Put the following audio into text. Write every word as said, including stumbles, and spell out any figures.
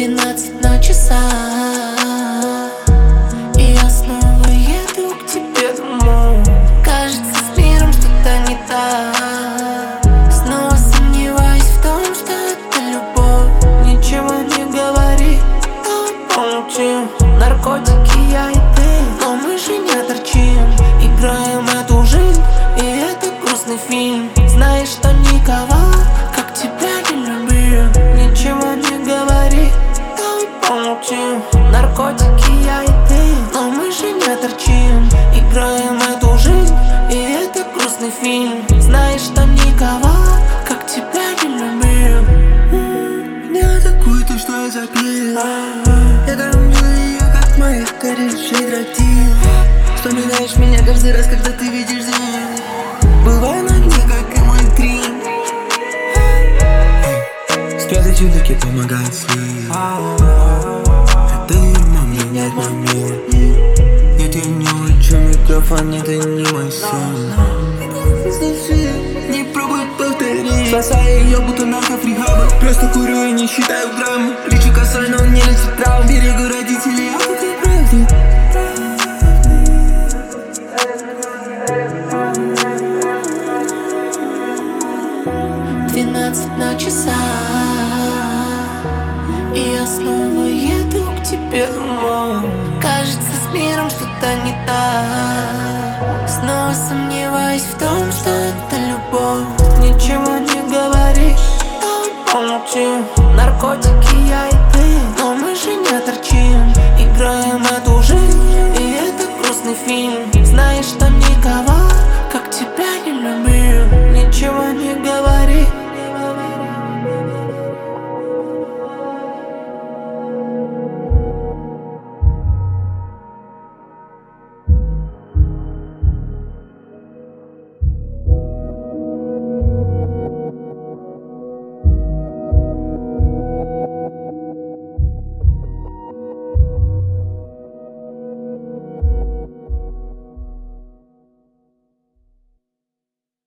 Двенадцать на часах, и я снова еду к тебе домой. Кажется, с миром что-то не так. Снова сомневаюсь в том, что это любовь. Ничего не говори, давай помолчим. Наркотики, я и ты, но мы же не торчим. Играем эту жизнь, и это грустный фильм. Знаешь, что никого, как тебя, не любил. Ничего не говори, давай помолчим. Наркотики, я и ты, но мы же не торчим. Играем эту жизнь, и это грустный фильм. Знаешь, что никого, как тебя, не любил. Не атакуй то, что я запил. Я кормлю ее, как моих горящих тротил. Вспоминаешь меня каждый раз, когда ты видишь звезд. Бывай на дне, как и мой крик. Спрятать чудаки помогает слив. Это не могу менять мой мир. Я тебя не учу, микрофон, нет, это не мой сон. Не пробуй повторить. Спасаю ее, будто наркофригаба. Просто курю и не считаю грамм. Лечу косой, но он не лечит травм. Берегу родителей, а ты правда. Двенадцать на часах, и я снова еду к тебе домой. Кажется, с миром что-то не так. Снова сомневаюсь в том, что это любовь. Ничего не говори, давай помолчим. Наркотики, я и